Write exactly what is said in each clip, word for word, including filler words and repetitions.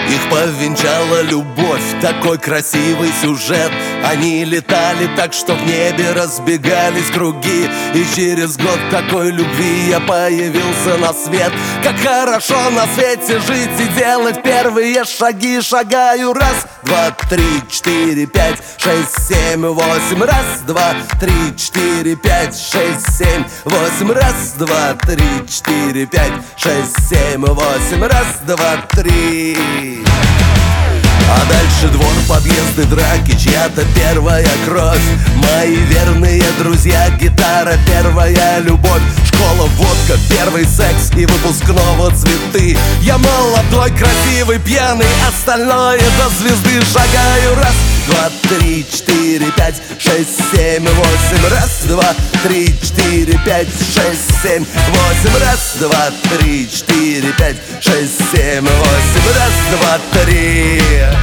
Их повенчала любовь, такой красивый сюжет. Они летали так, что в небе разбегались круги. И через год такой любви я появился на свет. Как хорошо на свете жить и делать первые шаги. Шагаю раз, два, три, четыре, пять, шесть, семь, восемь. Раз, два, три, четыре, пять, шесть, семь, восемь. Раз, два, три, четыре, пять, шесть, семь, восемь. Раз, два, три. А дальше двор, подъезды, драки, чья-то первая кровь. Мои верные друзья, гитара, первая любовь. Школа, водка, первый секс и выпускного цветы. Я молодой, красивый, пьяный, остальное до звезды. Шагаю раз, два, три, четыре, пять, шесть, семь, восемь. Раз, два, три, четыре, пять, шесть, семь, восемь. Раз, два, три, четыре, пять, шесть, семь, восемь. Раз, два, три.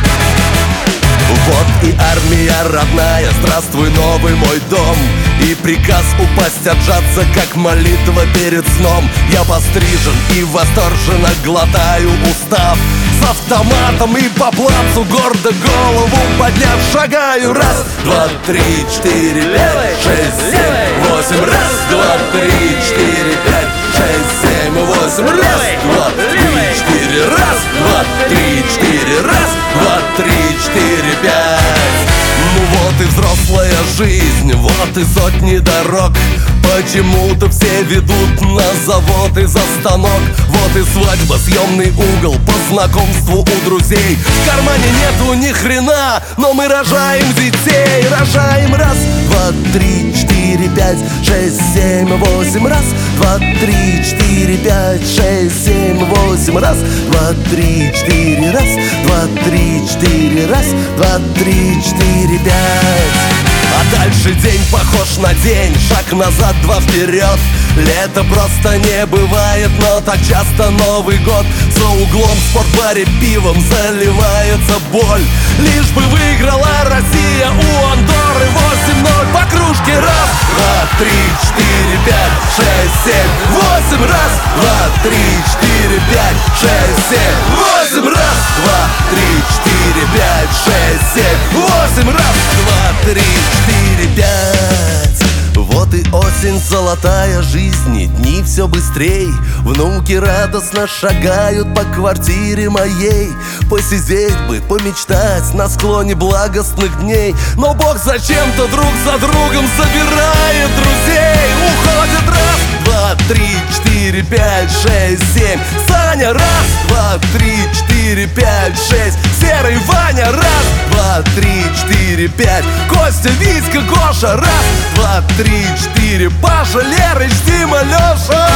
Вот и армия родная, здравствуй, новый мой дом. И приказ упасть, отжаться, как молитва перед сном. Я пострижен и восторженно глотаю устав. С автоматом и по плацу, гордо голову подняв, шагаю. Раз, два, три, четыре, пять, шесть, семь, восемь. Раз, два, три, четыре, пять, шесть, семь, восемь. Раз, два, три, четыре. Раз, два, три, четыре. Раз, два, три, четыре, пять. Ну вот и взрослая жизнь, вот и сотни дорог. Почему-то все ведут на завод и за станок. Вот и свадьба, съемный угол, по знакомству у друзей. В кармане нету ни хрена, но мы рожаем детей. Рожаем раз, два, три, четыре, пять, шесть, семь, восемь. Раз, два, три, четыре, пять, шесть, семь, восемь. Раз, два, три, четыре. Раз, два, три, четыре. Раз, два, три, четыре, пять. А дальше день похож на день, шаг назад, два вперед. Лето просто не бывает, но так часто Новый год. За углом в спортбаре пивом заливается боль. Лишь бы выиграла Россия у Андорры восемь ноль. По кружке раз, два, три, четыре, пять, шесть, семь, восемь. Раз, два, три, четыре, пять, шесть, семь, восемь. Раз, два, три, четыре, пять, шесть, семь, восемь. Раз, два, три, четыре, пять. Вот и осень золотая жизни, дни все быстрей. Внуки радостно шагают по квартире моей. Посидеть бы, помечтать на склоне благостных дней. Но Бог зачем-то друг за другом собирает друзей. Уходит раз, два, три, четыре, пять, шесть, семь. Саня, раз, два, три, четыре, пять, шесть. Серый Ваня, раз, два, три, четыре, пять. Костя, Витька, Гоша, раз, два, три, четыре. Паша, Лерыч, Дима, Леша.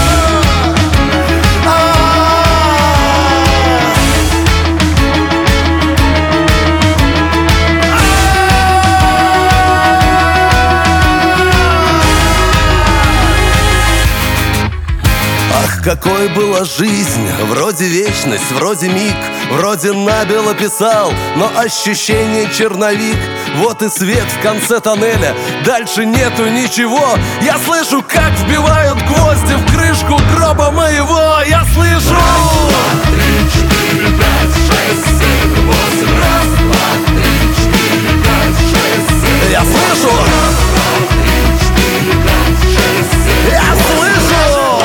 Ах, какой была жизнь, вроде вечность, вроде миг, вроде набело писал, но ощущение черновик. Вот и свет в конце тоннеля, дальше нету ничего. Я слышу, как вбивают гвозди в крышку гроба моего. Я слышу. Раз, два, три, четыре, пять, шесть, семь, восемь. Раз, два, три, четыре, пять, шесть, семь. Я слышу. Раз, два, три, четыре, пять, шесть, семь. Я слышу.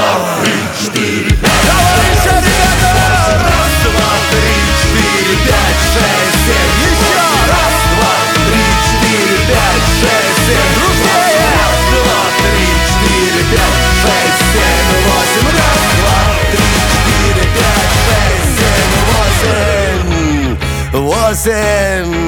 Давай еще, ребята! Раз, два, три, четыре, пять, шесть, семь. Еще! Раз, два, три, четыре, пять, шесть, семь. Дружнее! Раз, два, три, четыре, пять, шесть, семь, восемь. Раз, два, три, четыре, пять, шесть, семь, восемь. Восемь.